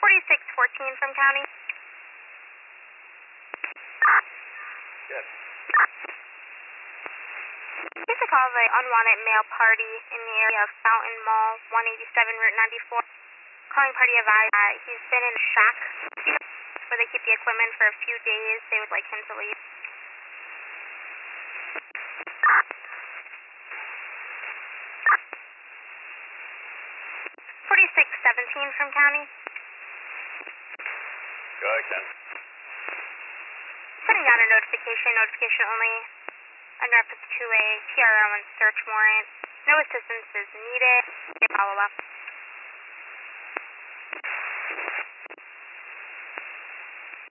4614 from county. Yes. Here's a call of an unwanted male party in the area of Fountain Mall, 187 Route 94. Calling party advised he's been in a shack where they keep the equipment for a few days. They would like him to leave. 4617 from county. Go ahead, Ken. Putting down a notification only. Under reference to a TRO and search warrant. No assistance is needed. Follow up.